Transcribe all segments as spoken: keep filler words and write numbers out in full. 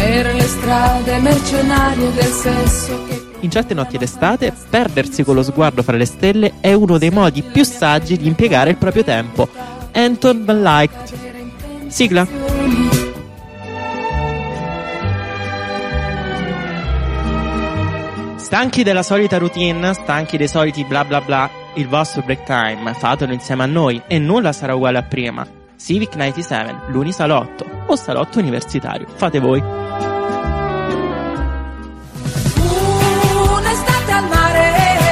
per le strade mercenarie del sesso che... In certe notti d'estate, perdersi con lo sguardo fra le stelle è uno dei modi più saggi di impiegare il proprio tempo. Anton van Lyck. Sigla. Stanchi della solita routine, stanchi dei soliti bla bla bla, il vostro break time fatelo insieme a noi e nulla sarà uguale a prima. Civic novantasette, l'unisalotto o salotto universitario, fate voi. Un'estate al mare.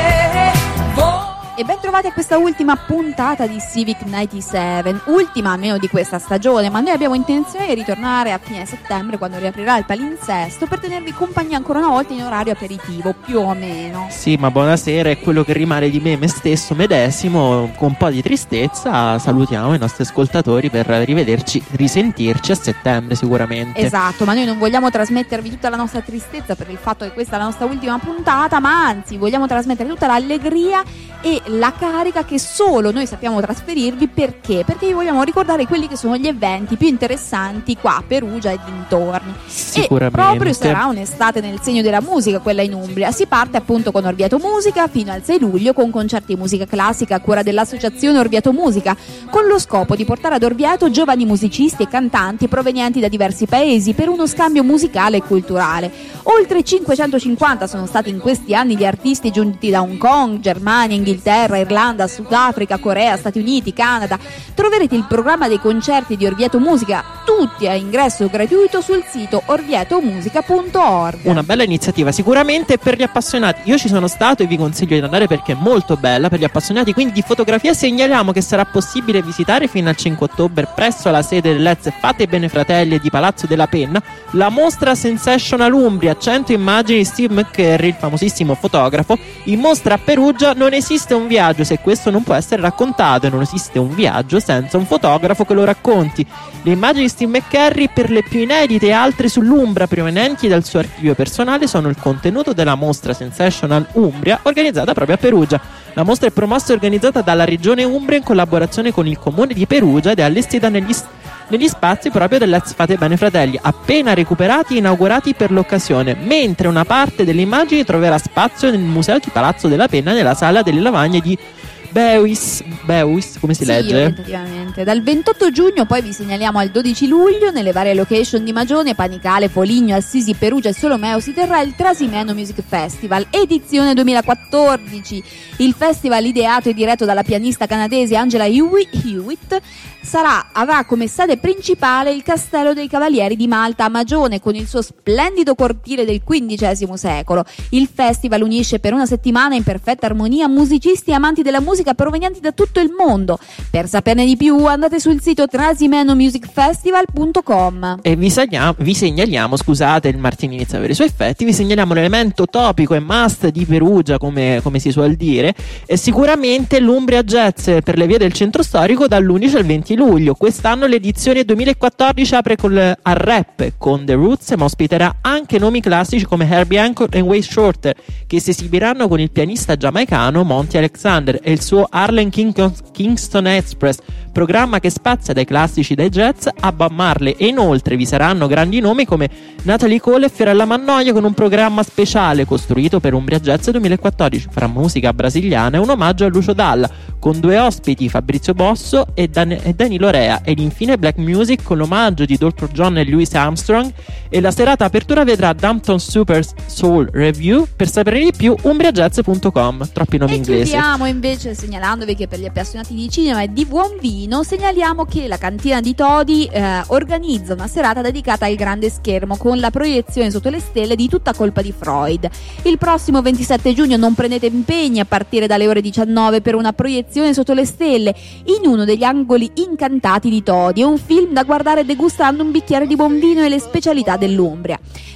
E ben trovati a questa ultima puntata di Civic novantasette, ultima almeno di questa stagione, ma noi abbiamo intenzione di ritornare a fine settembre quando riaprirà il palinsesto per tenervi compagnia ancora una volta in orario aperitivo, più o meno. Sì, ma buonasera, è quello che rimane di me, me stesso medesimo, con un po' di tristezza salutiamo i nostri ascoltatori per rivederci, risentirci a settembre sicuramente. Esatto, ma noi non vogliamo trasmettervi tutta la nostra tristezza per il fatto che questa è la nostra ultima puntata, ma anzi vogliamo trasmettere tutta l'allegria e la carica che solo noi sappiamo trasferirvi. Perché? Perché vi vogliamo ricordare quelli che sono gli eventi più interessanti qua a Perugia e dintorni. Sicuramente. E proprio sarà un'estate nel segno della musica, quella in Umbria. Si parte appunto con Orvieto Musica fino al sei luglio con concerti di musica classica a cura dell'associazione Orvieto Musica, con lo scopo di portare ad Orvieto giovani musicisti e cantanti provenienti da diversi paesi per uno scambio musicale e culturale. Oltre cinquecentocinquanta sono stati in questi anni gli artisti giunti da Hong Kong, Germania, Inghilterra, Irlanda, Sudafrica, Corea, Stati Uniti, Canada. Troverete il programma dei concerti di Orvieto Musica tutti a ingresso gratuito sul sito orvieto musica punto org. Una bella iniziativa sicuramente per gli appassionati. Io ci sono stato e vi consiglio di andare perché è molto bella per gli appassionati. Quindi di fotografia segnaliamo che sarà possibile visitare fino al cinque ottobre presso la sede dell'E Z Fate Bene Fratelli e di Palazzo della Penna la mostra Sensational Umbria, cento immagini di Steve McCurry, il famosissimo fotografo. In mostra a Perugia non esiste un viaggio se questo non può essere raccontato e non esiste un viaggio senza un fotografo che lo racconti. Le immagini di Steve McCurry, per le più inedite e altre sull'Umbra provenienti dal suo archivio personale, sono il contenuto della mostra Sensational Umbria organizzata proprio a Perugia. La mostra è promossa e organizzata dalla Regione Umbria in collaborazione con il Comune di Perugia ed è allestita negli negli spazi proprio dell'E Z Fate Bene Fratelli, appena recuperati e inaugurati per l'occasione, mentre una parte delle immagini troverà spazio nel Museo di Palazzo della Penna nella sala delle lavagne di Beuys, Beuys, come si sì, legge? Orientativamente. Dal ventotto giugno poi vi segnaliamo al dodici luglio nelle varie location di Magione, Panicale, Foligno, Assisi, Perugia e Solomeo si terrà il Trasimeno Music Festival, edizione duemilaquattordici. Il festival, ideato e diretto dalla pianista canadese Angela Hewitt, sarà, avrà come sede principale il Castello dei Cavalieri di Malta a Magione, con il suo splendido cortile del quindicesimo secolo. Il festival unisce per una settimana in perfetta armonia musicisti e amanti della musica provenienti da tutto il mondo. Per saperne di più andate sul sito trasimeno music festival punto com. E vi, segna- vi segnaliamo, scusate, il Martini inizia a avere i suoi effetti, vi segnaliamo l'elemento topico e must di Perugia, come, come si suol dire, e sicuramente l'Umbria Jazz per le vie del centro storico dall'undici al venti luglio. Quest'anno l'edizione duemilaquattordici apre col, al rap con The Roots, ma ospiterà anche nomi classici come Herbie Hancock e Wayne Shorter, che si esibiranno con il pianista giamaicano Monty Alexander e il suo Harlem King- Kingston Express, programma che spazia dai classici dai jazz a Bob Marley. E inoltre vi saranno grandi nomi come Natalie Cole e Fiorella Mannoia con un programma speciale costruito per Umbria Jazz duemilaquattordici fra musica brasiliana e un omaggio a Lucio Dalla, con due ospiti, Fabrizio Bosso e, Dan- e Danilo Rea, ed infine Black Music con l'omaggio di doctor John e Louis Armstrong. E la serata apertura vedrà Dampton Super Soul Review. Per sapere di più umbria jazz punto com. Troppi nomi e inglesi. Chiudiamo invece segnalandovi che per gli appassionati di cinema e di buon vino segnaliamo che la cantina di Todi eh, organizza una serata dedicata al grande schermo con la proiezione sotto le stelle di Tutta colpa di Freud. Il prossimo ventisette giugno non prendete impegni a partire dalle ore diciannove per una proiezione sotto le stelle in uno degli angoli incantati di Todi. È un film da guardare degustando un bicchiere di buon vino e le specialità dell'Umbria.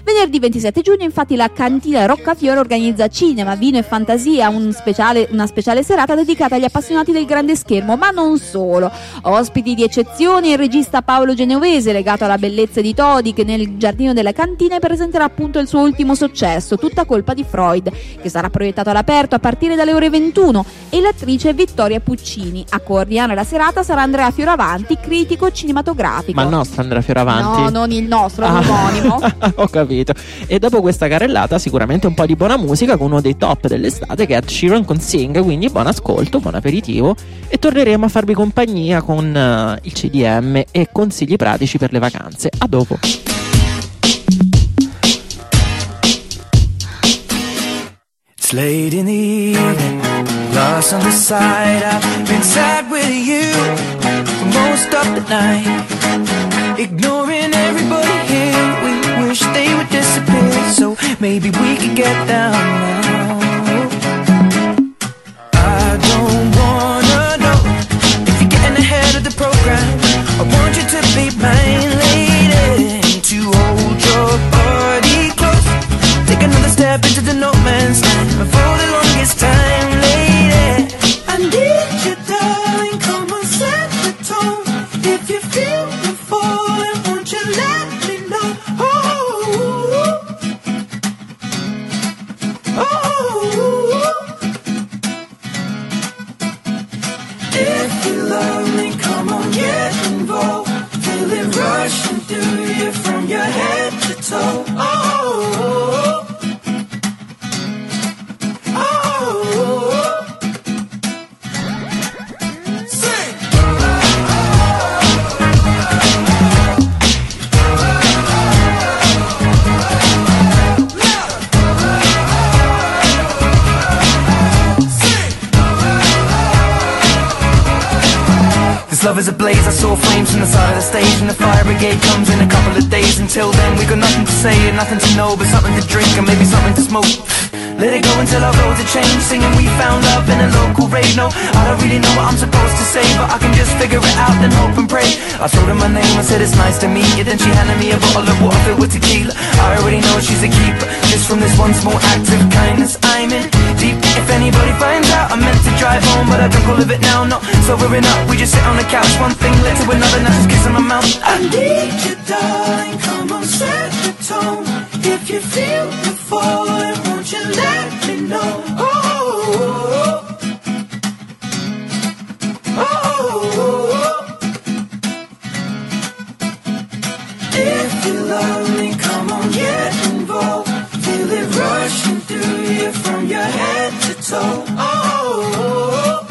Venerdì ventisette giugno infatti la cantina Roccafiore organizza Cinema, Vino e Fantasia, un speciale, una speciale serata dedicata agli appassionati del grande schermo, ma non solo. Ospiti di eccezione il regista Paolo Genovese, legato alla bellezza di Todi, che nel giardino della cantina presenterà appunto il suo ultimo successo, Tutta colpa di Freud, che sarà proiettato all'aperto a partire dalle ore ventuno, e l'attrice Vittoria Puccini. A coordinare la serata sarà Andrea Fioravanti, critico cinematografico. Ma il nostro Andrea Fioravanti? No, non il nostro, ah. l'omonimo. Ho capito. E dopo questa carrellata sicuramente un po' di buona musica con uno dei top dell'estate, che è Ed Sheeran con Sing, quindi buon ascolto, buon aperitivo, e torneremo a farvi compagnia con uh, il C D M e consigli pratici per le vacanze. A dopo. It's late in the evening, lost on the side. I've been sad with you for most of the night, ignoring everybody here. We wish they would disappear, so maybe we could get down now. I don't wanna know if you're getting ahead of the program. I want you to be mine, lady, to hold your body close. Take another step into the no man's land. For the longest time, lady, I need you, darling. Come on, set the tone. If you feel the falling, won't you let me know? Oh, oh. If you love me, come on, get involved. Feel it rushing through you from your head to toe. Oh, love is ablaze, I saw flames from the side of the stage, and the fire brigade comes in a couple of days. Until then we got nothing to say and nothing to know, but something to drink and maybe something to smoke. Let it go until our roads are changed, singing we found love in a local rave. No, I don't really know what I'm supposed to say, but I can just figure it out and hope and pray. I told her my name, I said it's nice to meet you. Then she handed me a bottle of water filled with tequila. I already know she's a keeper, just from this one small act of kindness. I'm in deep, if anybody finds out I meant to drive home, but I drunk all of it now. Not sobering up, we just sit on the couch. One thing led to another, now just kissing my mouth. I need you, darling, come on, set the tone. If you feel the falling, won't you let me know? Oh, oh, oh. If you love me, come on, get involved. Feel it rushing through you from your head to toe. Oh,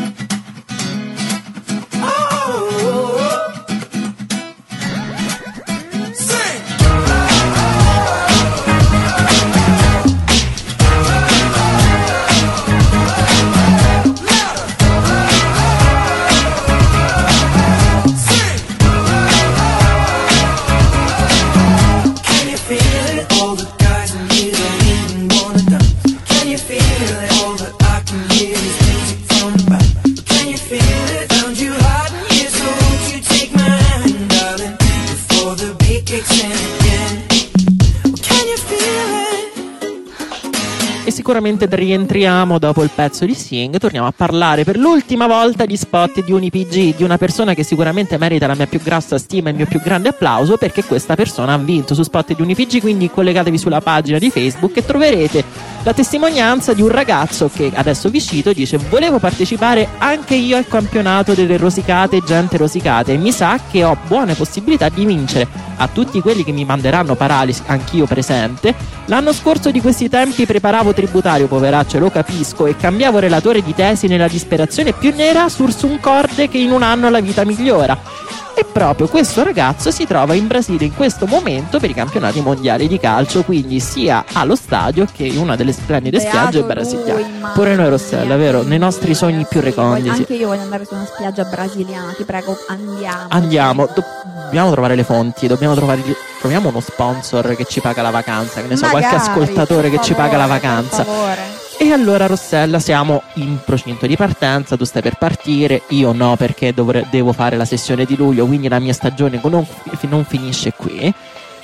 sicuramente rientriamo dopo il pezzo di Sing. Torniamo a parlare per l'ultima volta di spot di UniPG, di una persona che sicuramente merita la mia più grossa stima e il mio più grande applauso, perché questa persona ha vinto su spot di UniPG. Quindi collegatevi sulla pagina di Facebook e troverete la testimonianza di un ragazzo che adesso vi cito. Dice: volevo partecipare anche io al campionato delle rosicate gente rosicate e mi sa che ho buone possibilità di vincere. A tutti quelli che mi manderanno paralisi, anch'io presente. L'anno scorso di questi tempi preparavo tributario, poveraccio, lo capisco, e cambiavo relatore di tesi nella disperazione più nera sur su un corde che in un anno la vita migliora. E proprio questo ragazzo si trova in Brasile in questo momento per i campionati mondiali di calcio, quindi sia allo stadio che in una delle splendide Beato spiagge lui, brasiliane. mamma Pure noi, Rossella, vero? Nei nostri sogni più reconditi. Anche io voglio andare su una spiaggia brasiliana, ti prego, andiamo. Andiamo, Do- dobbiamo trovare le fonti, dobbiamo trovare, troviamo uno sponsor che ci paga la vacanza, che ne so, Magari, qualche ascoltatore che per ci paga la favore, vacanza. per favore. E allora, Rossella, siamo in procinto di partenza, tu stai per partire, io no, perché dovre- devo fare la sessione di luglio, quindi la mia stagione non, non finisce qui.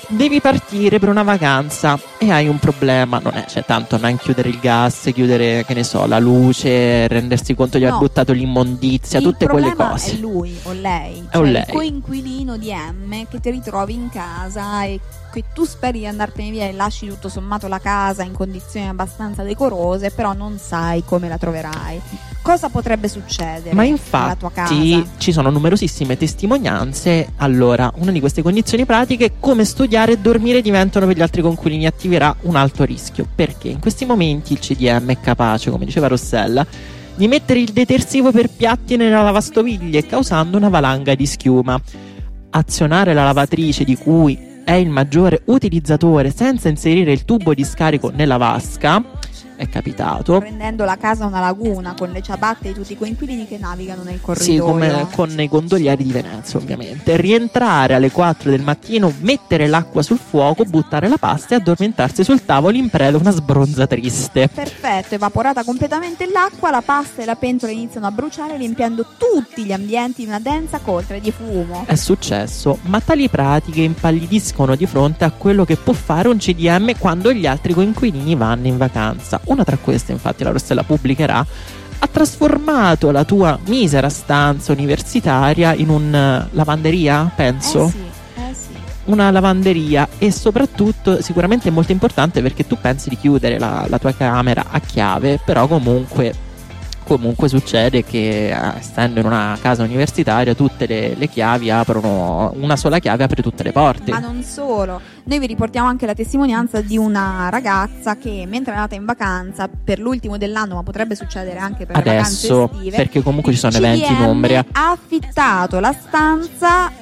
devi partire per una vacanza e hai un problema, non è, cioè tanto non chiudere il gas, chiudere, che ne so, la luce, rendersi conto di aver No. buttato l'immondizia, tutte quelle Il problema cose. è lui o lei, È o cioè lei. il coinquilino di M che ti ritrovi in casa e che tu speri di andartene via e lasci tutto sommato la casa in condizioni abbastanza decorose, però non sai come la troverai. Cosa potrebbe succedere Ma nella tua casa? infatti ci sono numerosissime testimonianze. Allora, una di queste condizioni pratiche, come studiare e dormire diventano per gli altri coinquilini, attiverà un alto rischio, perché in questi momenti il C D M è capace, come diceva Rossella, di mettere il detersivo per piatti nella lavastoviglie, causando una valanga di schiuma. Azionare la lavatrice, di cui è il maggiore utilizzatore, senza inserire il tubo di scarico nella vasca, è capitato. Rendendo la casa una laguna con le ciabatte di tutti i coinquilini che navigano nel corridoio. Sì, come con i gondolieri di Venezia, ovviamente. Rientrare alle quattro del mattino, mettere l'acqua sul fuoco, buttare la pasta e addormentarsi sul tavolo in preda a una sbronza triste. Perfetto, evaporata completamente l'acqua, la pasta e la pentola iniziano a bruciare, riempiendo tutti gli ambienti di una densa coltre di fumo. È successo, ma tali pratiche impallidiscono di fronte a quello che può fare un C D M quando gli altri coinquilini vanno in vacanza. Una tra queste, infatti, la Rossella pubblicherà, ha trasformato la tua misera stanza universitaria in un uh, lavanderia, penso. Eh sì, eh sì. Una lavanderia, e soprattutto sicuramente è molto importante perché tu pensi di chiudere la, la tua camera a chiave, però comunque comunque succede che eh, essendo in una casa universitaria tutte le, le chiavi aprono, una sola chiave apre tutte le porte. Ma non solo, noi vi riportiamo anche la testimonianza di una ragazza che mentre è andata in vacanza per l'ultimo dell'anno, ma potrebbe succedere anche per le Adesso, vacanze estive, perché comunque ci sono il eventi in C D M Umbria. ha affittato la stanza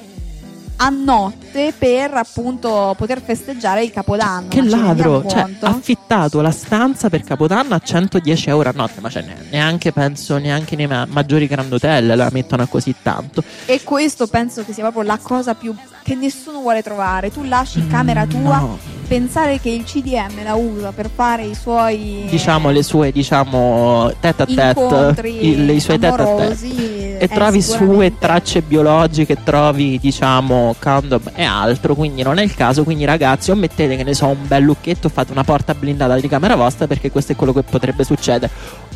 a notte per appunto poter festeggiare il Capodanno. Che ma ci ladro, rendiamo cioè conto? ha affittato la stanza per Capodanno a centodieci euro a notte, ma cioè ne- neanche penso neanche nei ma- maggiori Grand Hotel la mettono a così tanto. E questo penso che sia proprio la cosa più che nessuno vuole trovare. Tu lasci in camera tua, No. pensare che il C D M la usa per fare i suoi Diciamo le sue, diciamo, tête a tête, incontri i, i suoi tête a tête. amorosi, E è trovi sue sicuramente- tracce biologiche, trovi diciamo condom e altro, quindi non è il caso. Quindi ragazzi, o mettete, che ne so, un bel lucchetto, fate una porta blindata di camera vostra, perché questo è quello che potrebbe succedere.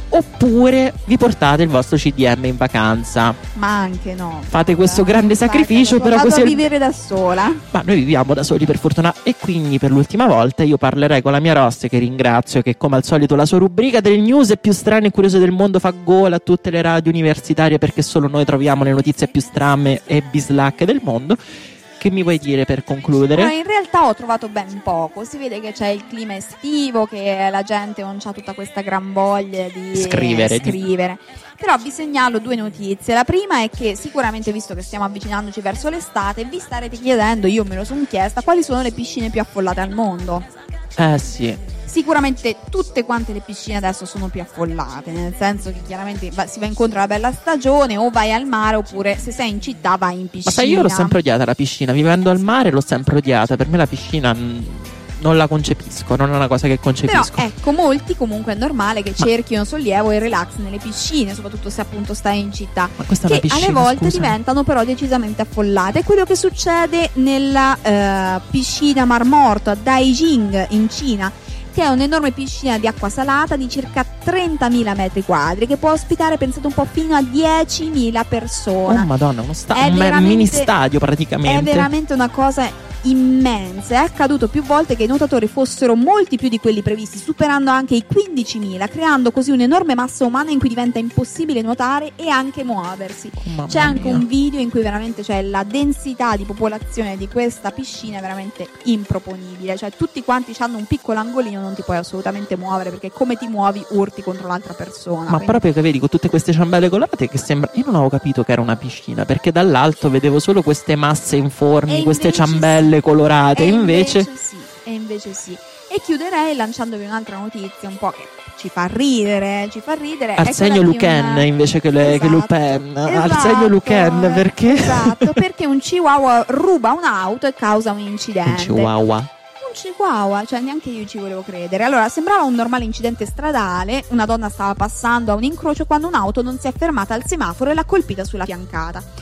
Oppure vi portate il vostro C D M in vacanza. Ma anche no. Fate questo grande Fate- sacrificio, però vado così a il- vivere da sola. Ma noi viviamo da soli, per fortuna. E quindi per l'ultima volta io parlerei con la mia Ross, che ringrazio, che come al solito la sua rubrica delle news più strane e curiose del mondo fa gola a tutte le radio universitarie, perché solo noi troviamo le notizie più strane e bislacche del mondo. Che mi vuoi dire per concludere? Allora, in realtà ho trovato ben poco. Si vede che c'è il clima estivo, che la gente non c'ha tutta questa gran voglia di Scrivere. scrivere. Però vi segnalo due notizie. La prima è che sicuramente, visto che stiamo avvicinandoci verso l'estate, vi starete chiedendo, io me lo sono chiesta, quali sono le piscine più affollate al mondo. Eh sì. Sicuramente tutte quante le piscine adesso sono più affollate, nel senso che chiaramente va- si va incontro alla bella stagione, o vai al mare, oppure se sei in città vai in piscina. Ma sai, io l'ho sempre odiata la piscina, vivendo al mare l'ho sempre odiata. Per me la piscina mh, non la concepisco, non è una cosa che Però concepisco. ecco, molti comunque è normale che cerchino sollievo e relax nelle piscine, soprattutto se appunto stai in città, Ma questa è che una piscina, alle volte scusa. diventano però decisamente affollate. È quello che succede nella eh, piscina Mar Morto a Daijing in Cina, che è un'enorme piscina di acqua salata di circa trentamila metri quadri, che può ospitare, pensate un po', fino a diecimila persone. Oh madonna, uno sta- È un veramente- mini stadio È praticamente. veramente una cosa immensa. È accaduto più volte che i nuotatori fossero molti più di quelli previsti, superando anche i quindicimila, creando così un'enorme massa umana in cui diventa impossibile nuotare e anche muoversi. Oh, mamma C'è anche mia. un video in cui veramente c'è la densità di popolazione di questa piscina, è veramente improponibile. Cioè tutti quanti hanno un piccolo angolino, non ti puoi assolutamente muovere, perché come ti muovi urti contro l'altra persona. Ma Quindi- proprio che vedi con tutte queste ciambelle colorate che sembra. Io non avevo capito che era una piscina, perché dall'alto vedevo solo queste masse informi, E queste invece ciambelle sì. colorate. E invece. sì, e invece sì. E chiuderei lanciandovi un'altra notizia un po' che ci fa ridere, ci fa ridere. è Arsenio quella di Luquen un- invece che, le, che Esatto. Lupin. Esatto, Arsenio Luquen, perché? Esatto, perché un chihuahua ruba un'auto e causa un incidente. Un chihuahua. Un chihuahua, cioè neanche io ci volevo credere. Allora, sembrava un normale incidente stradale. Una donna stava passando a un incrocio quando un'auto non si è fermata al semaforo e l'ha colpita sulla fiancata.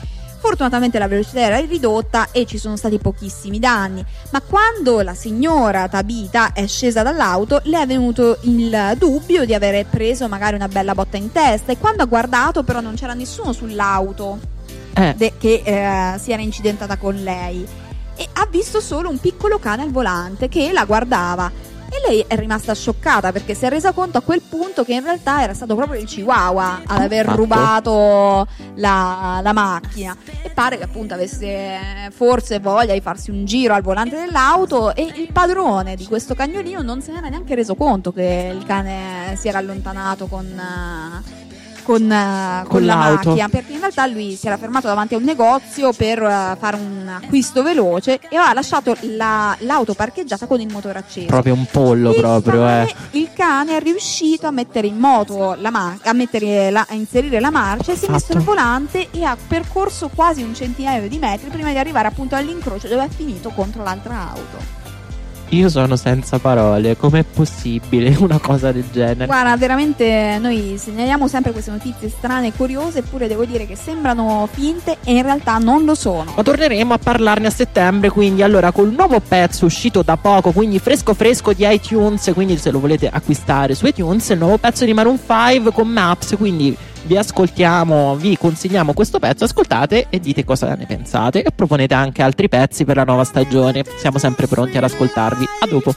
Fortunatamente la velocità era ridotta e ci sono stati pochissimi danni, ma quando la signora Tabita è scesa dall'auto le è venuto il dubbio di avere preso magari una bella botta in testa, e quando ha guardato però non c'era nessuno sull'auto eh. de- che eh, si era incidentata con lei, e ha visto solo un piccolo cane al volante che la guardava. E lei è rimasta scioccata perché si è resa conto a quel punto che in realtà era stato proprio il Chihuahua ad aver Fatto. rubato la, la macchina, e pare che appunto avesse forse voglia di farsi un giro al volante dell'auto, e il padrone di questo cagnolino non se n'era neanche reso conto che il cane si era allontanato con... Con, uh, con, Con la l'auto. macchina, perché in realtà lui si era fermato davanti a un negozio per uh, fare un acquisto veloce e aveva lasciato la, l'auto parcheggiata con il motore acceso. Proprio un pollo, il proprio, cane, eh. Il cane è riuscito a mettere in moto la ma- a, mettere la- a inserire la marcia, e si è messo Fatto. al volante e ha percorso quasi un centinaio di metri prima di arrivare appunto all'incrocio, dove è finito contro l'altra auto. Io sono senza parole, com'è possibile una cosa del genere? Guarda, veramente noi segnaliamo sempre queste notizie strane e curiose, eppure devo dire che sembrano finte e in realtà non lo sono. Ma torneremo a parlarne a settembre, quindi allora col nuovo pezzo uscito da poco, quindi fresco fresco di iTunes, quindi se lo volete acquistare su iTunes, il nuovo pezzo di Maroon cinque con Maps, quindi vi ascoltiamo, vi consigliamo questo pezzo, ascoltate e dite cosa ne pensate e proponete anche altri pezzi per la nuova stagione, siamo sempre pronti ad ascoltarvi. A dopo.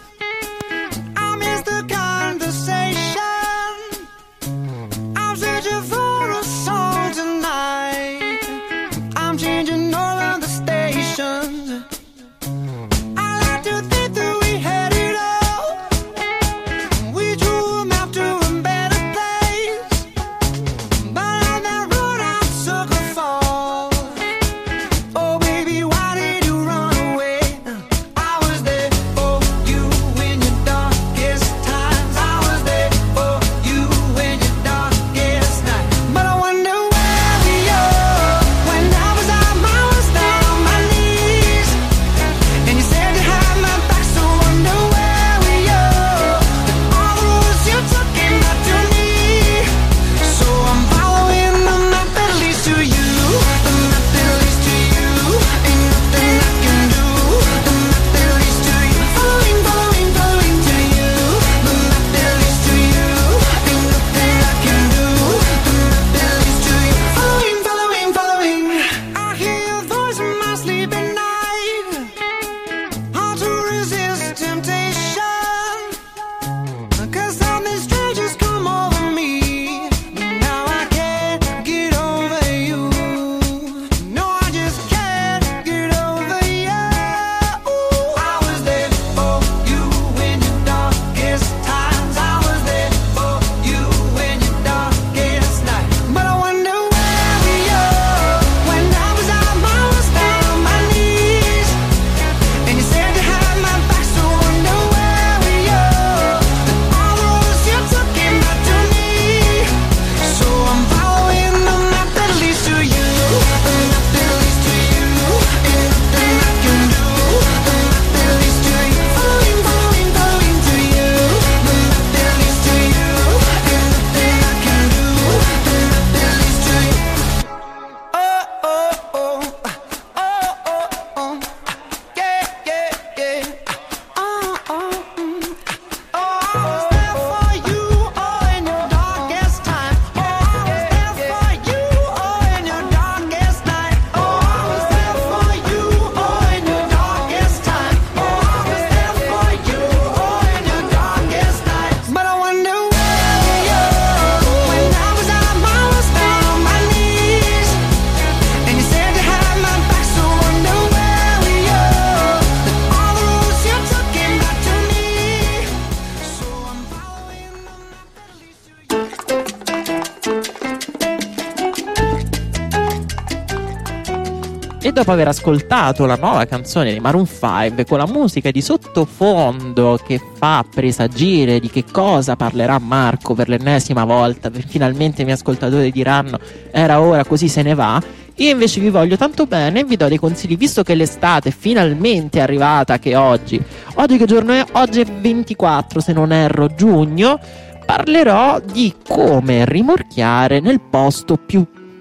E dopo aver ascoltato la nuova canzone di Maroon cinque con la musica di sottofondo che fa presagire di che cosa parlerà Marco per l'ennesima volta, perché finalmente i miei ascoltatori diranno era ora, così se ne va, io invece vi voglio tanto bene e vi do dei consigli, visto che l'estate finalmente è arrivata, che oggi oggi che giorno è? Oggi è ventiquattro, se non erro, giugno. Parlerò di come rimorchiare nel posto più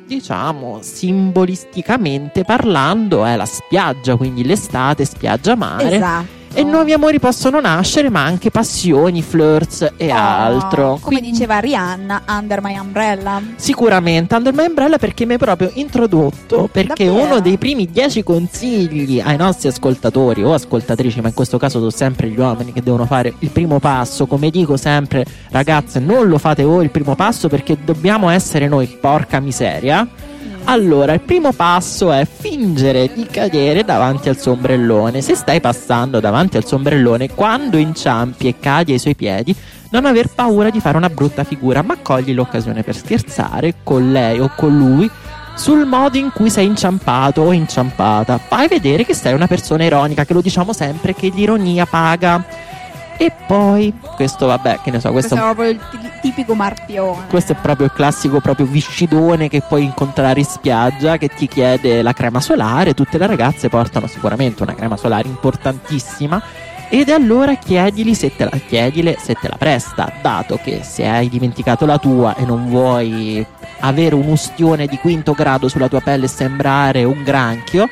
diciamo simbolisticamente parlando è la spiaggia, quindi l'estate, spiaggia, mare. Esatto. E nuovi amori possono nascere, ma anche passioni, flirts e Oh, altro. Come Quindi, diceva Rihanna, Under My Umbrella. sicuramente Under My Umbrella, perché mi hai proprio introdotto, perché Davvero? uno dei primi dieci consigli ai nostri ascoltatori o ascoltatrici, ma in questo caso sono sempre gli uomini che devono fare il primo passo. Come dico sempre, ragazze, non lo fate voi il primo passo, perché dobbiamo essere noi, porca miseria. Allora, il primo passo è fingere di cadere davanti al suo ombrellone. Se stai passando davanti al suo ombrellone, quando inciampi e cadi ai suoi piedi, non aver paura di fare una brutta figura, ma cogli l'occasione per scherzare con lei o con lui sul modo in cui sei inciampato o inciampata. Fai vedere che sei una persona ironica, che lo diciamo sempre, che l'ironia paga. E poi, questo vabbè, che ne so, questo, Questo è proprio il ti- tipico marpione. questo è proprio il classico proprio viscidone che puoi incontrare in spiaggia, che ti chiede la crema solare. Tutte le ragazze portano sicuramente una crema solare importantissima, ed allora chiedili se te la, chiedile se te la presta, dato che se hai dimenticato la tua e non vuoi avere un'ustione di quinto grado sulla tua pelle e sembrare un granchio,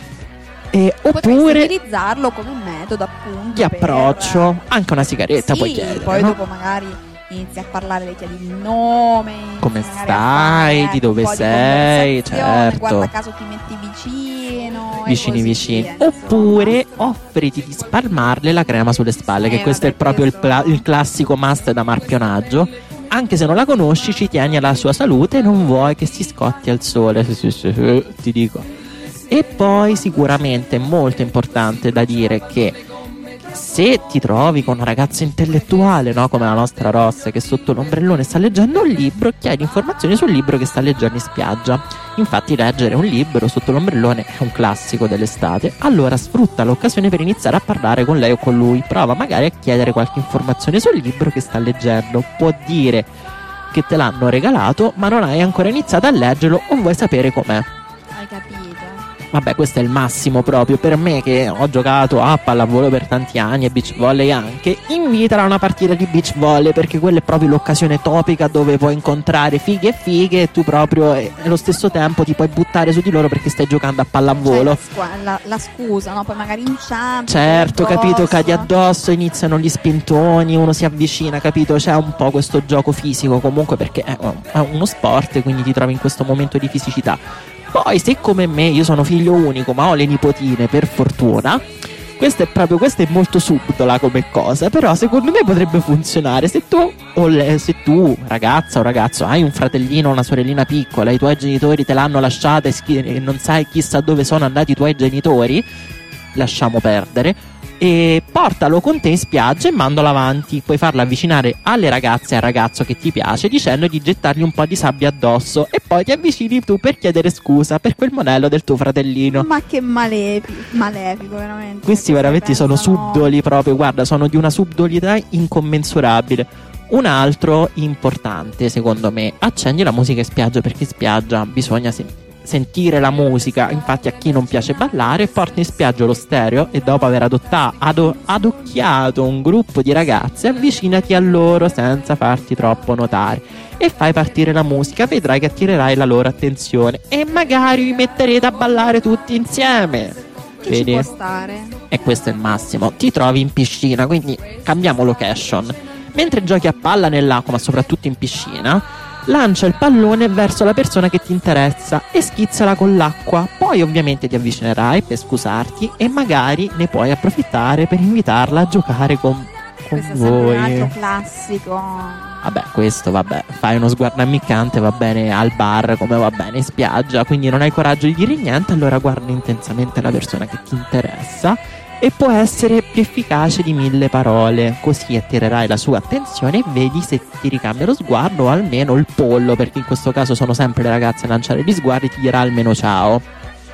e Potresti oppure utilizzarlo come un metodo, appunto, di approccio, per... anche una sigaretta sì, puoi chiedere, poi no? dopo magari inizi a parlare, le chiedi il nome, Come inizi magari stai, a fare, di ecco, dove un po' di sei, conversazione, certo. guarda caso ti metti vicino, e vicini così vicini, via, oppure offriti di spalmarle la crema sulle spalle, Eh, che questo vabbè, è proprio il, questo- pla- il classico must da marpionaggio. Anche se non la conosci, ci tieni alla sua salute e non vuoi che si scotti al sole. Sì, sì, sì, sì, ti dico. E poi sicuramente è molto importante da dire che se ti trovi con una ragazza intellettuale, no, come la nostra Ross, che sotto l'ombrellone sta leggendo un libro, chiedi informazioni sul libro che sta leggendo in spiaggia. Infatti leggere un libro sotto l'ombrellone è un classico dell'estate. Allora sfrutta l'occasione per iniziare a parlare con lei o con lui. Prova magari a chiedere qualche informazione sul libro che sta leggendo. Può dire che te l'hanno regalato, ma non hai ancora iniziato a leggerlo o vuoi sapere com'è. Hai capito? Vabbè, questo è il massimo proprio per me, che ho giocato a pallavolo per tanti anni e beach volley anche. Invitala a una partita di beach volley, perché quella è proprio l'occasione topica dove puoi incontrare fighe e fighe, e tu proprio e allo stesso tempo ti puoi buttare su di loro perché stai giocando a pallavolo. Cioè, la, squa- la, la scusa, no? Poi magari inciampi. Certo, addosso. capito, cadi addosso, iniziano gli spintoni, uno si avvicina, capito? C'è un po' questo gioco fisico comunque, perché è è uno sport, quindi ti trovi in questo momento di fisicità. Poi se come me, io sono figlio unico ma ho le nipotine per fortuna, questo è proprio, questo è molto subdola come cosa, però secondo me potrebbe funzionare. Se tu, o le, se tu ragazza o ragazzo hai un fratellino o una sorellina piccola, i tuoi genitori te l'hanno lasciata e schi- e non sai chissà dove sono andati i tuoi genitori, lasciamo perdere, e portalo con te in spiaggia e mandalo avanti. Puoi farlo avvicinare alle ragazze e al ragazzo che ti piace, dicendo di gettargli un po' di sabbia addosso, e poi ti avvicini tu per chiedere scusa per quel modello del tuo fratellino. Ma che malefico, malefico veramente. Questi veramente sono pensano- subdoli proprio, guarda, sono di una subdolità incommensurabile. Un altro importante, secondo me, accendi la musica in spiaggia, perché in spiaggia bisogna se- sentire la musica. Infatti a chi non piace ballare, porta in spiaggia lo stereo e dopo aver adotta- ado- adocchiato un gruppo di ragazze, avvicinati a loro senza farti troppo notare e fai partire la musica. Vedrai che attirerai la loro attenzione e magari vi metterete a ballare tutti insieme. Che Vedi? ci può stare? E questo è il massimo. Ti trovi in piscina, quindi cambiamo location. Mentre giochi a palla nell'acqua, ma soprattutto in piscina, lancia il pallone verso la persona che ti interessa e schizzala con l'acqua. Poi ovviamente ti avvicinerai per scusarti e magari ne puoi approfittare per invitarla a giocare con, con Questo è sempre un altro voi. classico. Vabbè, questo vabbè, fai uno sguardo ammiccante, va bene al bar come va bene in spiaggia, quindi non hai coraggio di dire niente, allora guarda intensamente la persona che ti interessa e può essere più efficace di mille parole, così attirerai la sua attenzione e vedi se ti ricambia lo sguardo o almeno il pollo, perché in questo caso sono sempre le ragazze a lanciare gli sguardi, ti dirà almeno ciao.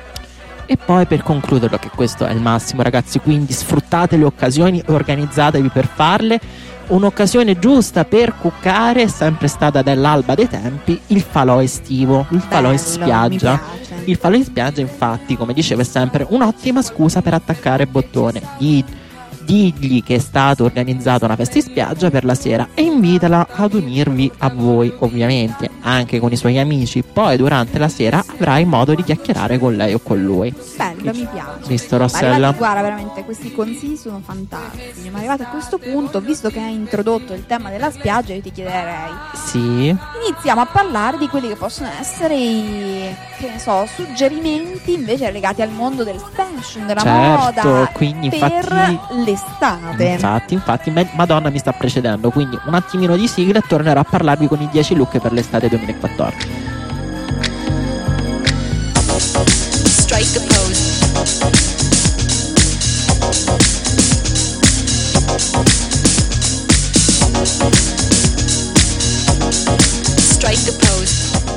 E poi per concluderlo, che questo è il massimo ragazzi, quindi sfruttate le occasioni, organizzatevi per farle. Un'occasione giusta per cuccare è sempre stata dall'alba dei tempi il falò estivo, il falò in Bello, spiaggia. mi piace. Il falò in spiaggia infatti, come dicevo, è sempre un'ottima scusa per attaccare bottone. Di, digli che è stata organizzata una festa in spiaggia per la sera e invitala ad unirvi a voi, ovviamente anche con i suoi amici. Poi durante la sera avrai modo di chiacchierare con lei o con lui. Bello, mi piace. Visto, Rossella? Arrivati, guarda, veramente questi consigli sono fantastici. Ma arrivato a questo punto, visto che hai introdotto il tema della spiaggia, io ti chiederei, sì, iniziamo a parlare di quelli che possono essere i, che ne so, suggerimenti invece legati al mondo del fashion, della certo, moda, quindi per infatti, l'estate. Infatti, infatti, Madonna mi sta precedendo, quindi un attimino di sigla e tornerò a parlarvi con i dieci look per l'estate duemilaquattordici. Strike a pose. Strike a pose.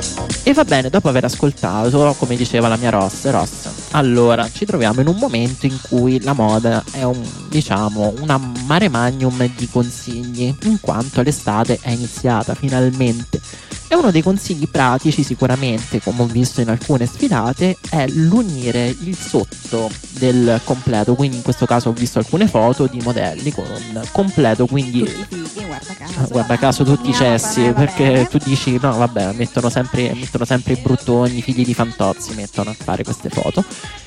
E va bene, dopo aver ascoltato, come diceva la mia Ross, Ross, allora ci troviamo in un momento in cui la moda è un, diciamo, una mare magnum di consigli, in quanto l'estate è iniziata finalmente. E uno dei consigli pratici sicuramente, come ho visto in alcune sfilate, è l'unire il sotto del completo. Quindi in questo caso ho visto alcune foto di modelli con un completo, quindi tutti fighi, guarda caso, guarda caso tutti i cessi, va perché bene. tu dici no vabbè, mettono sempre, mettono sempre i bruttoni, i figli di Fantozzi mettono a fare queste foto.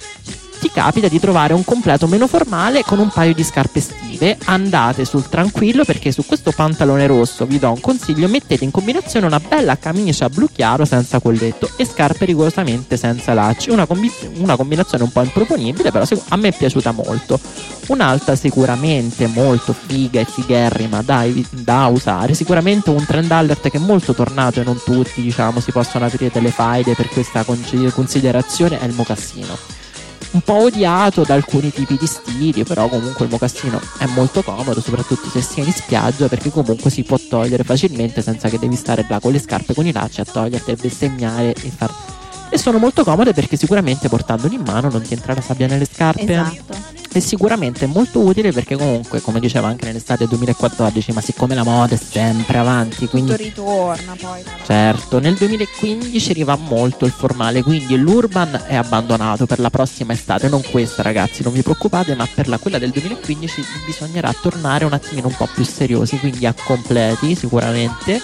Ti capita di trovare un completo meno formale con un paio di scarpe estive, andate sul tranquillo, perché su questo pantalone rosso vi do un consiglio: mettete in combinazione una bella camicia blu chiaro senza colletto e scarpe rigorosamente senza lacci. Una, combi- una combinazione un po' improponibile, però a me è piaciuta molto. Un'altra sicuramente molto figa e figherrima da, da usare, sicuramente un trend alert che è molto tornato e non tutti, diciamo, si possono aprire delle faide per questa considerazione, è il mocassino. Un po' odiato da alcuni tipi di stili, però comunque il mocassino è molto comodo, soprattutto se si è in spiaggia, perché comunque si può togliere facilmente senza che devi stare là con le scarpe con i lacci a toglierti e bestemmiare e far... E sono molto comode perché sicuramente portandoli in mano non ti entra la sabbia nelle scarpe. Esatto. E sicuramente è molto utile perché comunque, come dicevo anche nell'estate duemilaquattordici, ma siccome la moda è sempre avanti, quindi tutto ritorna poi. certo, nel duemilaquindici arriva molto il formale, quindi l'urban è abbandonato per la prossima estate, non questa ragazzi, non vi preoccupate, ma per la quella del duemilaquindici bisognerà tornare un attimino un po' più seriosi, quindi a completi sicuramente,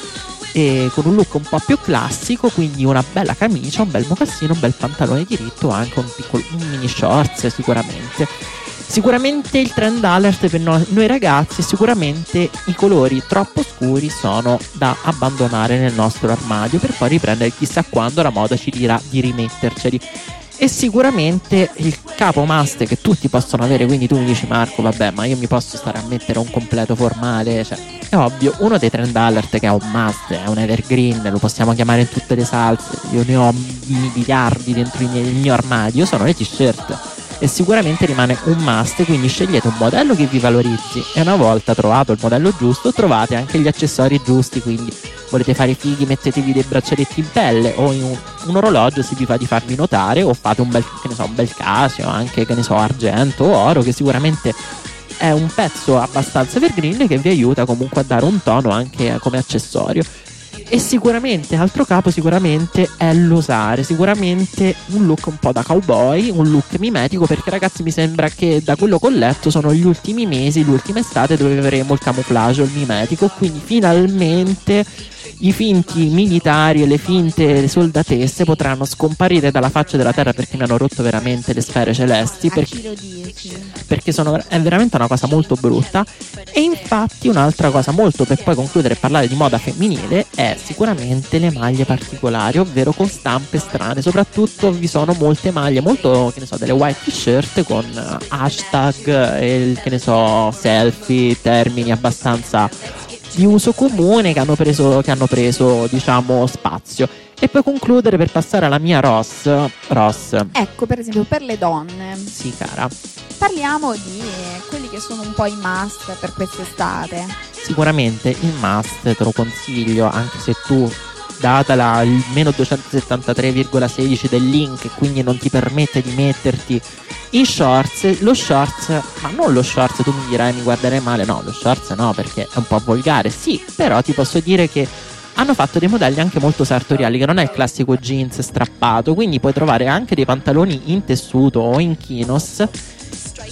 e con un look un po' più classico, quindi una bella camicia, un bel mocassino, un bel pantalone diritto, anche un piccolo un mini shorts sicuramente. Sicuramente il trend alert per noi, noi ragazzi, sicuramente i colori troppo scuri sono da abbandonare nel nostro armadio per poi riprendere chissà quando la moda ci dirà di rimetterceli. E sicuramente il capo must che tutti possono avere, quindi tu mi dici Marco vabbè, ma io mi posso stare a mettere un completo formale, cioè è ovvio, uno dei trend alert che è un must, è un evergreen, lo possiamo chiamare in tutte le salse, io ne ho miliardi dentro il mio, il mio armadio, sono le t-shirt. E sicuramente rimane un must, quindi scegliete un modello che vi valorizzi e una volta trovato il modello giusto trovate anche gli accessori giusti, quindi volete fare i fighi, mettetevi dei braccialetti in pelle o in un, un orologio se vi fa di farvi notare, o fate un bel, che ne so, un bel Casio, anche che ne so, argento o oro, che sicuramente è un pezzo abbastanza evergreen che vi aiuta comunque a dare un tono anche come accessorio. E sicuramente, altro capo sicuramente è l'osare, sicuramente un look un po' da cowboy, un look mimetico, perché ragazzi mi sembra che da quello che ho letto sono gli ultimi mesi, l'ultima estate dove avremo il camouflage o il mimetico, quindi finalmente i finti militari e le finte soldatesse potranno scomparire dalla faccia della terra, perché mi hanno rotto veramente le sfere celesti, perché, perché sono, è veramente una cosa molto brutta. E infatti un'altra cosa molto, per poi concludere e parlare di moda femminile, è sicuramente le maglie particolari, ovvero con stampe strane. Soprattutto vi sono molte maglie molto, che ne so, delle white t-shirt con hashtag e che ne so, selfie, termini abbastanza di uso comune che hanno preso, che hanno preso diciamo spazio. E poi concludere per passare alla mia Ross. Ross. Ecco, per esempio per le donne. Sì, cara. Parliamo di quelli che sono un po' i must per quest'estate. Sicuramente il must te lo consiglio, anche se tu, data la, il meno duecentosettantatré virgola sedici del link, quindi non ti permette di metterti in shorts, lo shorts, ma non lo shorts, tu mi dirai, mi guarderai male, no, lo shorts no, perché è un po' volgare, sì, però ti posso dire che hanno fatto dei modelli anche molto sartoriali, che non è il classico jeans strappato, quindi puoi trovare anche dei pantaloni in tessuto o in chinos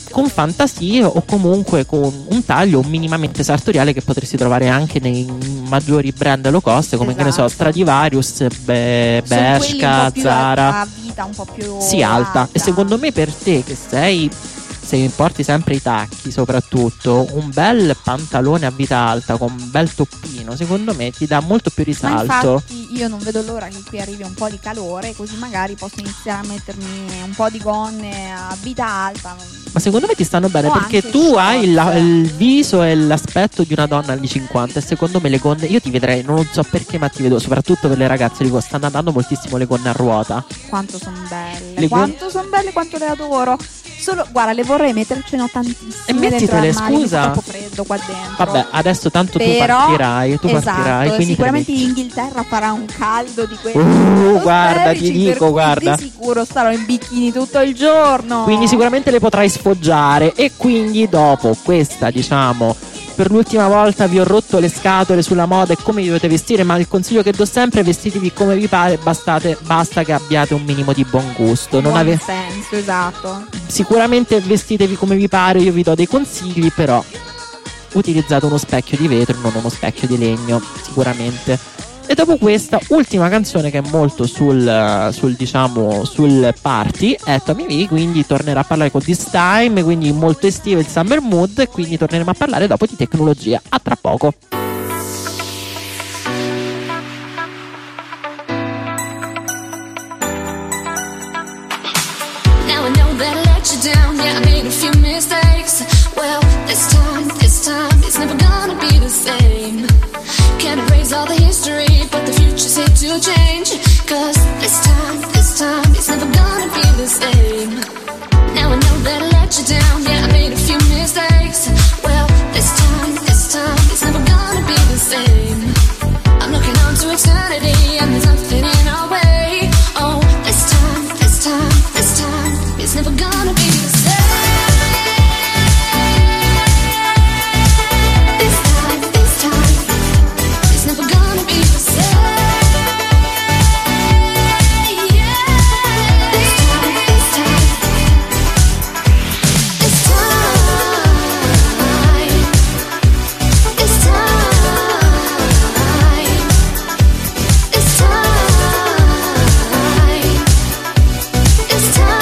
con fantasie o comunque con un taglio minimamente sartoriale che potresti trovare anche nei maggiori brand low cost come che ne so, Esatto. Stradivarius, Be- Sono quelli un Bershka, po' più Zara, a vita un po' più si alta. larga. E secondo me per te che sei, se porti sempre i tacchi soprattutto, un bel pantalone a vita alta con un bel toppino, secondo me ti dà molto più Ma risalto. infatti io non vedo l'ora che qui arrivi un po' di calore, così magari posso iniziare a mettermi un po' di gonne a vita alta. Ma secondo me ti stanno bene O perché anche tu short. hai la- il viso e l'aspetto di una donna anni cinquanta e secondo me le gonne, io ti vedrei, non so perché, ma ti vedo soprattutto per le ragazze, dico, stanno andando moltissimo le gonne a ruota. Quanto sono belle, Le gon- quanto sono belle, quanto le adoro. Solo, guarda, le vorrei mettere, ce n'ho tantissime. E dentro mettitele, l'armadio, mi fa scusa. troppo freddo qua dentro. Vabbè, adesso tanto Però, tu partirai, tu esatto, partirai, quindi te le sicuramente metti. in Inghilterra farà un caldo di quelli Uh, guarda, ti stratosferici, dico, per cui guarda. di sicuro starò in bikini tutto il giorno. Quindi sicuramente le potrai sfoggiare e quindi dopo questa, diciamo, per l'ultima volta vi ho rotto le scatole sulla moda e come vi dovete vestire, ma il consiglio che do sempre è vestitevi come vi pare, bastate, basta che abbiate un minimo di buon gusto. Non buon ave- senso, esatto. Sicuramente vestitevi come vi pare, io vi do dei consigli, però utilizzate uno specchio di vetro, non uno specchio di legno, sicuramente. E dopo questa ultima canzone che è molto sul, sul diciamo sul party è Tommy V, quindi tornerà a parlare con This Time, quindi molto estivo il summer mood, e quindi torneremo a parlare dopo di tecnologia. A tra poco. Now I know that I let you down, yeah, I made a few mistakes. Well, this time, this time, it's never gonna be the same. Can't erase all the history, but the future's here to change. Cause this time, this time, it's never gonna be the same. Now I know that I let you down, yeah, I made a few mistakes. Well, this time, this time, it's never gonna be the same. I'm looking on to eternity, and there's nothing in our way. Oh, this time, this time, this time, it's never gonna be the same. This time, this time, it's never gonna be the same. Yeah. This time, this time, this time, this time, this time, this time.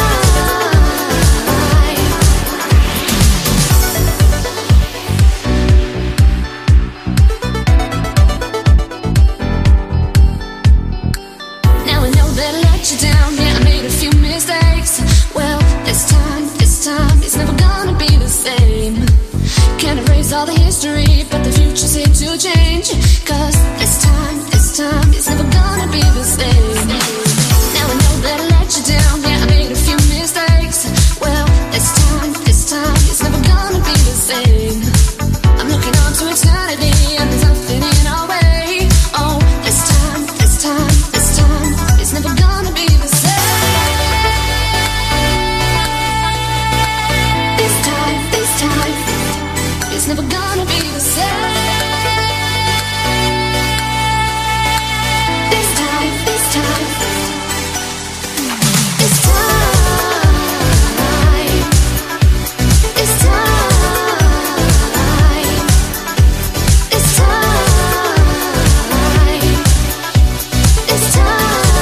Now I know that I let you down, yeah, I made a few mistakes. Well, this time, this time, it's never gonna be the same. Can't erase all the history, but the future's here to change. Cause this time, this time, it's never gonna be the same. Now I know that I let you down, yeah, I made a few mistakes. Well, this time, this time, it's never gonna be the same. I'm looking on to eternity, and there's nothing in our way. Oh, this time, this time, this time, it's never gonna be the same. This time, this time, it's never gonna be the same. This time, this time, this time, this time, this time, this time.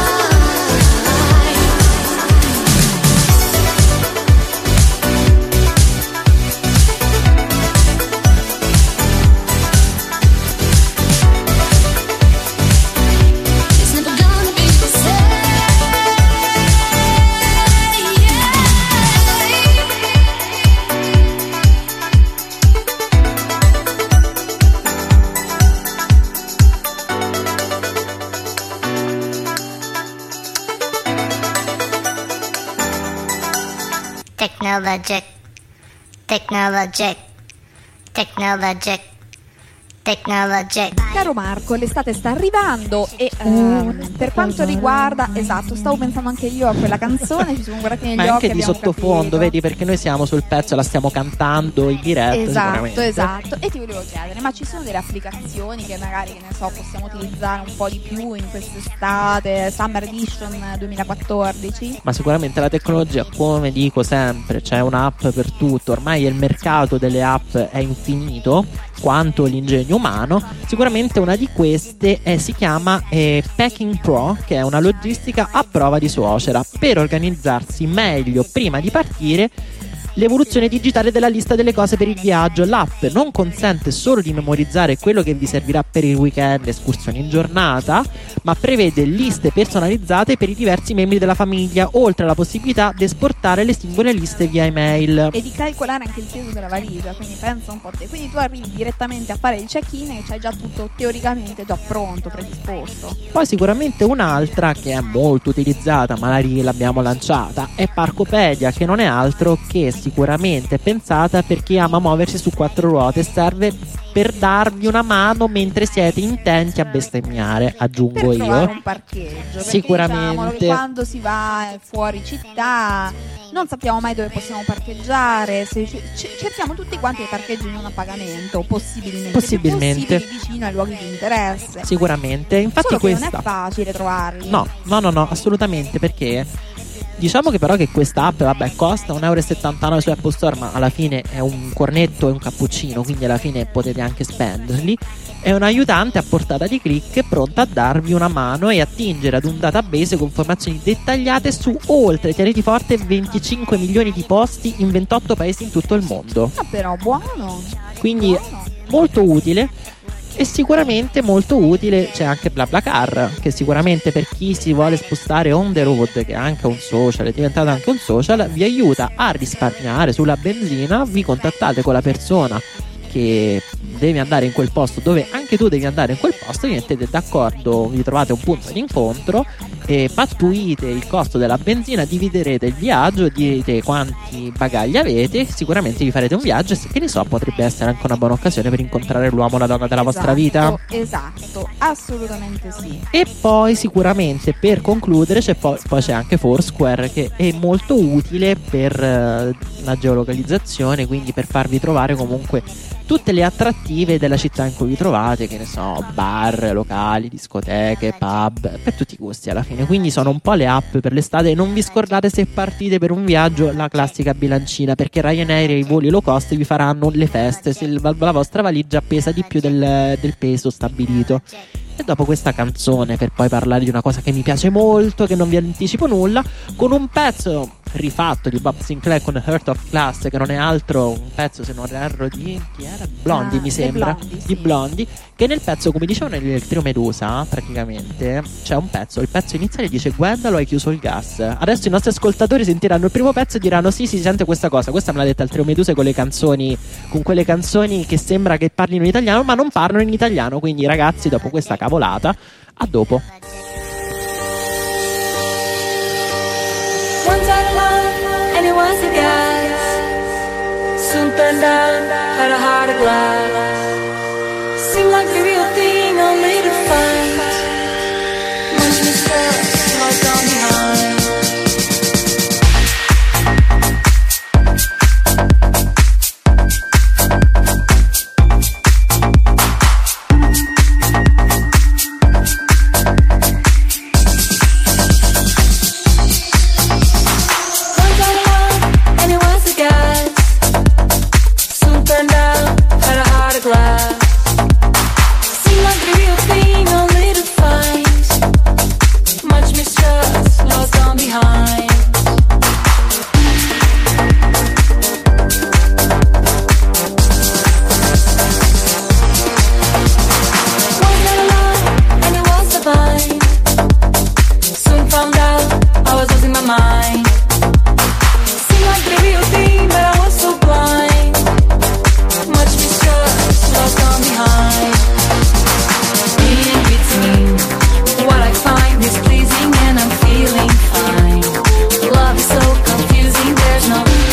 It's never gonna be the Technologic, technologic, technologic, Technologic. Caro Marco, l'estate sta arrivando e ehm, per quanto riguarda, esatto, stavo pensando anche io a quella canzone, ci siamo guardati negli Ma occhi, anche di abbiamo sottofondo, capito. vedi, perché noi siamo sul pezzo e la stiamo cantando in diretta. Esatto, sicuramente. esatto. E ti volevo chiedere, ma ci sono delle applicazioni che magari, che ne so, possiamo utilizzare un po' di più in quest'estate, Summer Edition duemilaquattordici? Ma sicuramente la tecnologia, come dico sempre, c'è un'app per tutto. Ormai il mercato delle app è infinito quanto l'ingegno umano. Sicuramente una di queste è, si chiama eh, Packing Pro, che è una logistica a prova di suocera per organizzarsi meglio prima di partire. L'evoluzione digitale della lista delle cose per il viaggio. L'app non consente solo di memorizzare quello che vi servirà per il weekend, escursioni in giornata, ma prevede liste personalizzate per i diversi membri della famiglia, oltre alla possibilità di esportare le singole liste via email. E di calcolare anche il peso della valigia, quindi pensa un po' a te. Quindi tu arrivi direttamente a fare il check-in e c'hai già tutto teoricamente già pronto, predisposto. Poi sicuramente un'altra che è molto utilizzata, magari l'abbiamo lanciata, è Parcopedia, che non è altro che sicuramente pensata per chi ama muoversi su quattro ruote. Serve per darvi una mano mentre siete intenti a bestemmiare, aggiungo Per trovare io. un parcheggio. Sicuramente. Perché diciamolo che quando si va fuori città non sappiamo mai dove possiamo parcheggiare. Se c- cerchiamo tutti quanti i parcheggi non a pagamento, possibilmente, Possibilmente. più possibili vicino ai luoghi di interesse. Sicuramente. Infatti Solo che questa non è facile trovarli. No, no, no, no, assolutamente, perché diciamo che però che questa app, vabbè, costa un euro e settantanove su Apple Store, ma alla fine è un cornetto e un cappuccino, quindi alla fine potete anche spenderli. È un aiutante a portata di click, pronta a darvi una mano e attingere ad un database con informazioni dettagliate su oltre, tieniti forte, venticinque milioni di posti in ventotto paesi in tutto il mondo. Ah, però buono. Quindi Buono. molto utile. E sicuramente molto utile c'è anche BlaBlaCar, che sicuramente per chi si vuole spostare on the road, che è anche un social, è diventato anche un social, vi aiuta a risparmiare sulla benzina. Vi contattate con la persona che deve andare in quel posto, dove anche tu devi andare in quel posto, vi mettete d'accordo, vi trovate un punto di incontro e pattuite il costo della benzina, dividerete il viaggio, direte quanti bagagli avete, sicuramente vi farete un viaggio e, che ne so, potrebbe essere anche una buona occasione per incontrare l'uomo o la donna della vostra vita. Esatto, assolutamente sì. E poi sicuramente, per concludere, c'è poi, poi c'è anche Foursquare, che è molto utile per eh, la geolocalizzazione, quindi per farvi trovare comunque tutte le attrattive della città in cui vi trovate, che ne so, bar, locali, discoteche, pub, per tutti i gusti alla fine. Quindi sono un po' le app per l'estate. E non vi scordate, se partite per un viaggio, la classica bilancina, perché Ryanair e i voli low cost vi faranno le feste se il, la vostra valigia pesa di più del, del peso stabilito. E dopo questa canzone, per poi parlare di una cosa che mi piace molto, che non vi anticipo nulla, con un pezzo rifatto di Bob Sinclair con Heart of Glass, che non è altro un pezzo, se non erro, di chi era? Blondie, Ah, mi dei sembra, Blondie, di sì. Blondie, che nel pezzo, come dicevano nel trio Medusa, praticamente c'è un pezzo, il pezzo iniziale dice: guardalo, hai chiuso il gas. Adesso i nostri ascoltatori sentiranno il primo pezzo e diranno: sì, si sente questa cosa, questa me l'ha detta il trio Medusa, con le canzoni, con quelle canzoni che sembra che parlino in italiano ma non parlano in italiano. Quindi ragazzi, dopo questa cavolata, a dopo. Once had a love, and it was a gas. Soon turned out, had a heart of glass. Seemed like the real thing, only to find much mistrust was gone behind.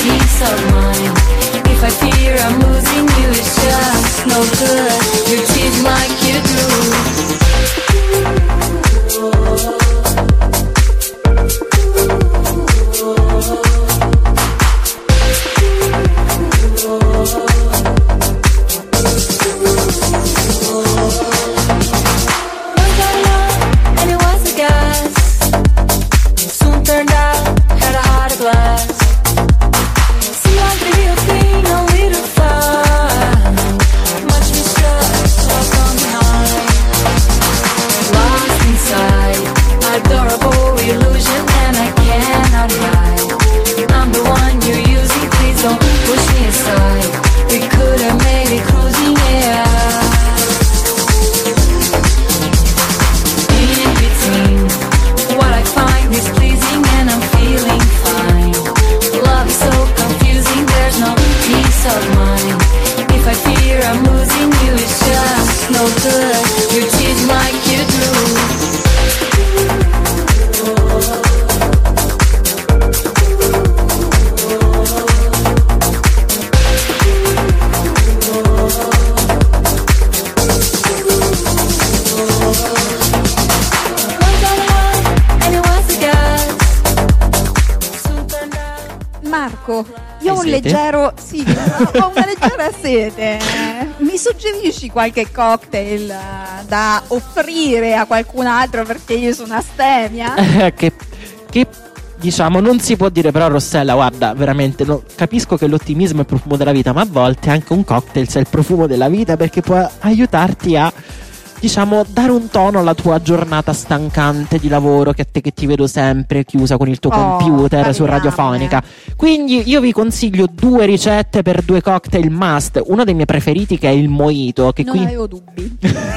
No good, you're teasing no good. You tease like you do. Marco, io ho un sete? leggero, sì, ho una leggera sete. Mi suggerisci qualche cocktail eh, da offrire a qualcun altro perché io sono astemia? Eh, che, che diciamo non si può dire, però Rossella, guarda, veramente no, capisco che l'ottimismo è il profumo della vita, ma a volte anche un cocktail è il profumo della vita, perché può aiutarti a, diciamo, dare un tono alla tua giornata stancante di lavoro, che a te che ti vedo sempre chiusa con il tuo Oh, computer su parliamone. Radiofonica. Quindi io vi consiglio due ricette per due cocktail must. Uno dei miei preferiti, che è il mojito, che Non qui avevo dubbi.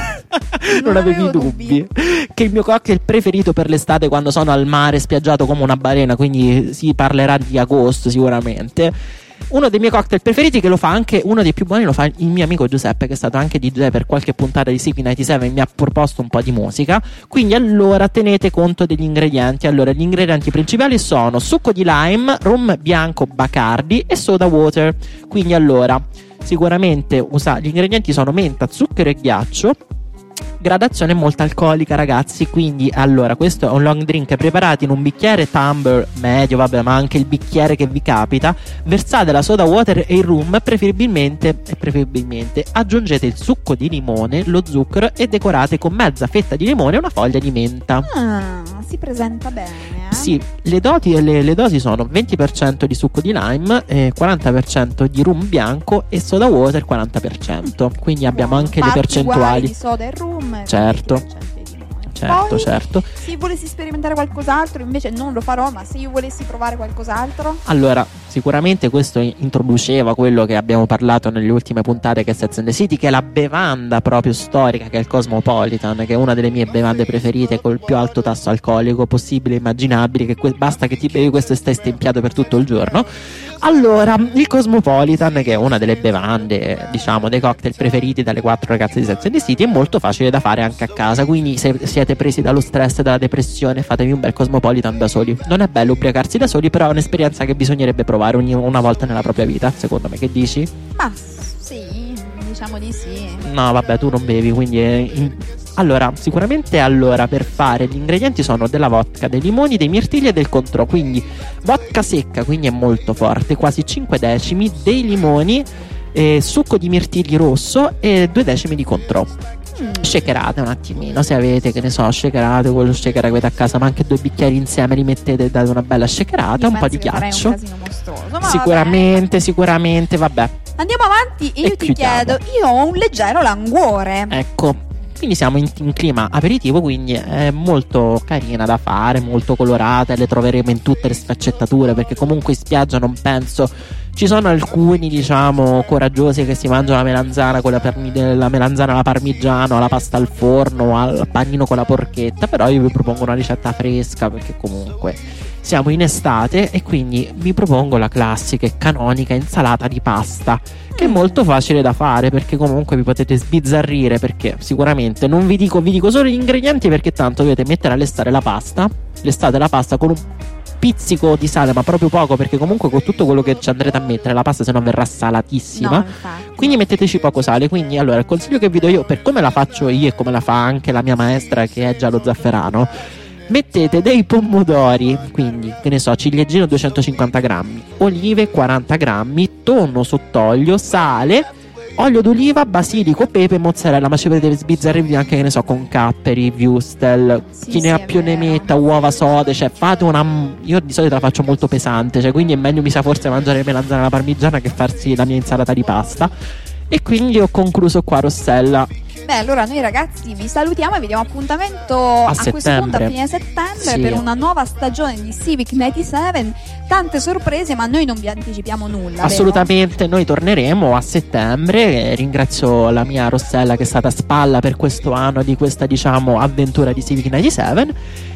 non, Non avevi avevo dubbi. dubbi. Che il mio cocktail preferito per l'estate, quando sono al mare spiaggiato come una balena, quindi si parlerà di agosto sicuramente. Uno dei miei cocktail preferiti, che lo fa anche uno dei più buoni, lo fa il mio amico Giuseppe, che è stato anche D J per qualche puntata di Sick novantasette, mi ha proposto un po' di musica. Quindi allora tenete conto degli ingredienti. Allora, gli ingredienti principali sono succo di lime, rum bianco Bacardi e soda water. Quindi allora, sicuramente usa, gli ingredienti sono menta, zucchero e ghiaccio. Gradazione molto alcolica, ragazzi. Quindi allora, questo è un long drink preparato in un bicchiere tumbler medio, vabbè, ma anche il bicchiere che vi capita. Versate la soda water e il rum, preferibilmente e preferibilmente aggiungete il succo di limone, lo zucchero, e decorate con mezza fetta di limone e una foglia di menta. Ah, si presenta bene. eh? Sì, le, doti, le, le dosi sono venti per cento di succo di lime, eh, quaranta per cento di rum bianco e soda water quaranta per cento. Quindi abbiamo anche le Parti uguali percentuali. di soda e rum. e Certo. venti per cento di limone. Certo, Poi, certo. se io volessi sperimentare qualcos'altro, invece non lo farò, ma se io volessi provare qualcos'altro, Allora, sicuramente questo introduceva quello che abbiamo parlato nelle ultime puntate, che è Sex and the City, che è la bevanda proprio storica, che è il Cosmopolitan, che è una delle mie bevande preferite, col più alto tasso alcolico possibile e immaginabile, che que- basta che ti bevi questo e stai stempiato per tutto il giorno. Allora, il Cosmopolitan, che è una delle bevande, diciamo, dei cocktail preferiti dalle quattro ragazze di Sex and the City, è molto facile da fare anche a casa. Quindi se siete presi dallo stress e dalla depressione, fatevi un bel Cosmopolitan da soli. Non è bello ubriacarsi da soli, però è un'esperienza che bisognerebbe provare ogni, una volta nella propria vita, secondo me. Che dici? ma sì, diciamo di sì. No, vabbè, tu non bevi, quindi è in- allora, sicuramente allora per fare gli ingredienti sono della vodka, dei limoni, dei mirtilli e del contrò. Quindi vodka secca, quindi è molto forte, quasi cinque decimi, dei limoni, eh, succo di mirtilli rosso e due decimi di contrò. Mm. Shakerate un attimino, se avete, che ne so, shakerate quello shaker che avete a casa, ma anche due bicchieri insieme li mettete e date una bella shakerata, Io un po' penso di che farei ghiaccio. un casino mostruoso, ma vabbè. Sicuramente, sicuramente, vabbè. Andiamo avanti e E io ti chiudiamo. chiedo, io ho un leggero languore. Ecco, quindi siamo in, in clima aperitivo, quindi è molto carina da fare, molto colorata, e le troveremo in tutte le sfaccettature, perché comunque in spiaggia non penso ci sono alcuni, diciamo, coraggiosi che si mangiano la melanzana con la, parmi- la melanzana alla parmigiano, alla pasta al forno, al panino con la porchetta. Però io vi propongo una ricetta fresca, perché comunque siamo in estate, e quindi vi propongo la classica e canonica insalata di pasta, che è molto facile da fare, perché comunque vi potete sbizzarrire, perché sicuramente non vi dico, vi dico solo gli ingredienti, perché tanto dovete mettere a lessare la pasta, lestate la pasta con un pizzico di sale, ma proprio poco, perché comunque con tutto quello che ci andrete a mettere la pasta, se no verrà salatissima. No, infatti. Quindi metteteci poco sale. Quindi allora il consiglio che vi do io, per come la faccio io e come la fa anche la mia maestra, che è Giallo Zafferano: mettete dei pomodori, quindi che ne so, ciliegino duecentocinquanta grammi, olive quaranta grammi, tonno sott'olio, sale, olio d'oliva, basilico, pepe e mozzarella. Ma ci potete sbizzarrirvi anche, che ne so, con capperi, wurstel, Sì, chi sì, ne ha è più ne vero. metta, uova sode. Cioè fate una, io di solito la faccio molto pesante, cioè quindi è meglio, mi sa, forse mangiare melanzana alla parmigiana che farsi la mia insalata di pasta. E quindi ho concluso qua, Rossella. Beh, allora noi ragazzi vi salutiamo e vi diamo appuntamento A a, questo punto a settembre. fine settembre Sì. per una nuova stagione di Civic novantasette. Tante sorprese, ma noi non vi anticipiamo nulla. Assolutamente, noi torneremo a settembre. Ringrazio la mia Rossella, che è stata a spalla per questo anno di questa, diciamo, avventura di Civic novantasette.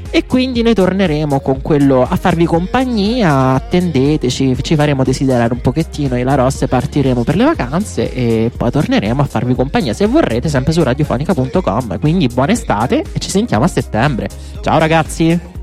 e quindi noi torneremo con quello a farvi compagnia. Attendeteci, ci faremo desiderare un pochettino i La Rosse, partiremo per le vacanze e poi torneremo a farvi compagnia se vorrete, sempre su radiofonica punto com. Quindi buona estate e ci sentiamo a settembre. Ciao ragazzi.